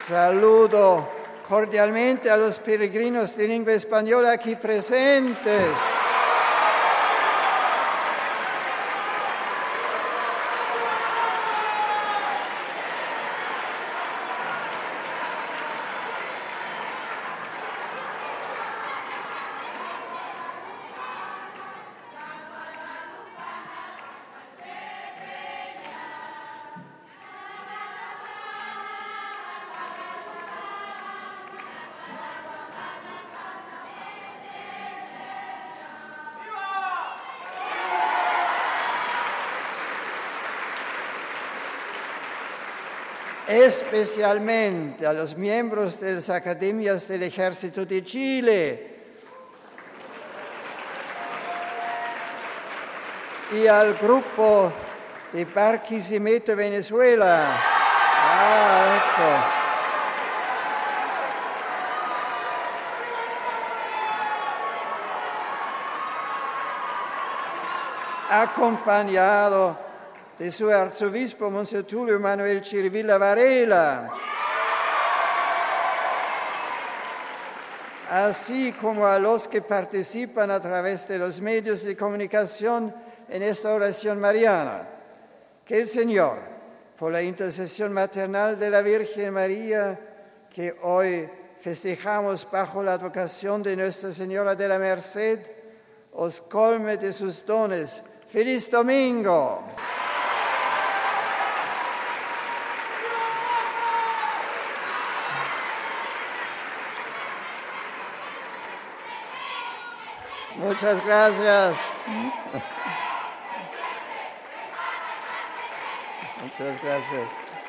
Saludo cordialmente a los peregrinos de lengua española aquí presentes. Especialmente a los miembros de las Academias del Ejército de Chile y al grupo de Barquisimeto Venezuela. Acompañado de su arzobispo Monseñor Tulio Manuel Chirivilla Varela, así como a los que participan a través de los medios de comunicación en esta oración mariana. Que el Señor, por la intercesión maternal de la Virgen María, que hoy festejamos bajo la advocación de Nuestra Señora de la Merced, os colme de sus dones. ¡Feliz domingo! Muchas gracias. Muchas gracias.